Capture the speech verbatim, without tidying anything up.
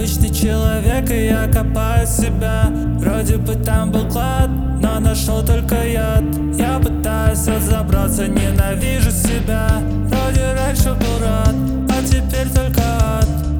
обычный человек, и я копаю себя. Вроде бы там был клад, но нашел только яд. Я пытаюсь разобраться, ненавижу себя. Вроде раньше был рад, а теперь только ад.